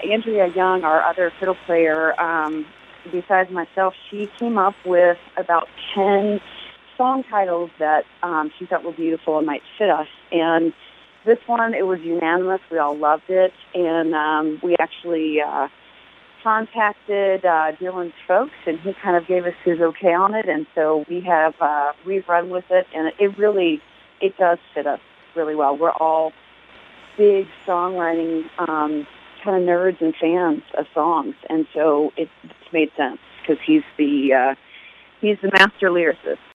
Andrea Young, our other fiddle player, besides myself, she came up with about 10 song titles that she thought were beautiful and might fit us. And this one, it was unanimous. We all loved it. And we actually contacted Dylan's folks, and he kind of gave us his okay on it. And so we've run with it, and it does fit us really well. We're all big songwriting kind of nerds and fans of songs, and so it's made sense because he's the master lyricist.